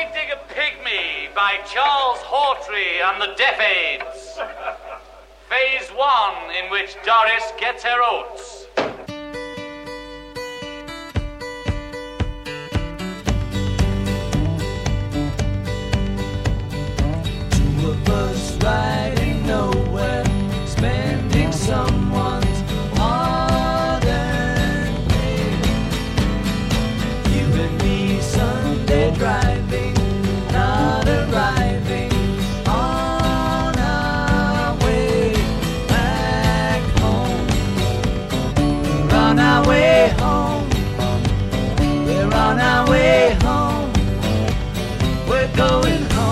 Painting a Pygmy by Charles Hawtrey and the Deaf Aids. Phase 1, in which Doris gets her oats. Two of us riding nowhere, spending someone's hard-earned pay. You and me Sunday driving, not arriving on our way back home. We're on our way home. We're on our way home. We're going home.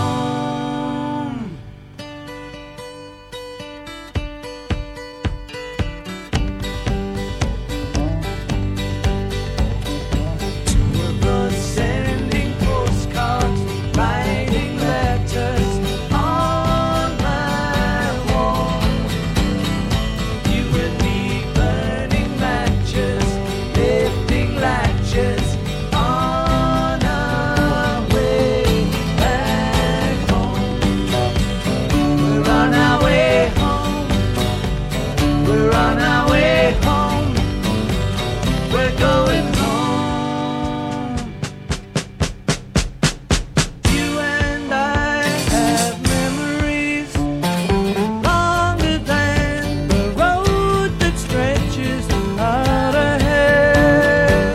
Two of us sending postcards, writing letters on my wall. You and me burning matches, lifting latches on our way back home. We're on our way home. We're on our way home. We're going home. You and I have memories longer than the road that stretches out ahead.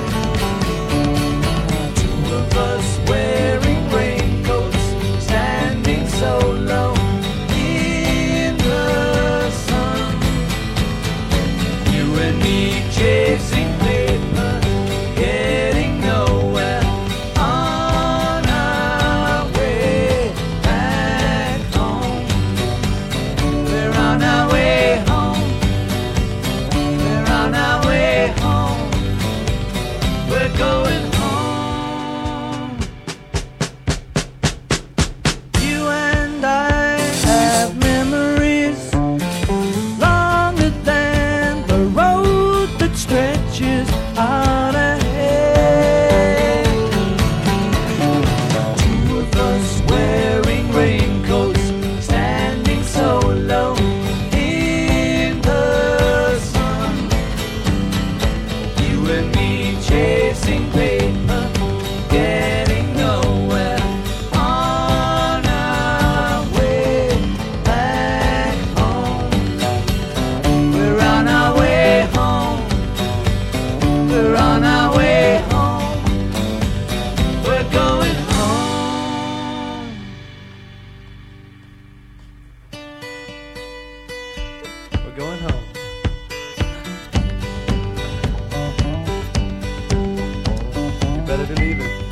Two of us wearing raincoats, standing so low in the sun. You and me chasing paper, getting nowhere on our way back home. We're on our way home. We're on our way home. We're going home. You and I have memories longer than the road that stretches out ahead. Two of us wearing raincoats, standing so low in the sun. You and me chasing paper, getting nowhere on our way back home. We're on our way home. We're on our way home. We're going home. We're going home. You better believe it.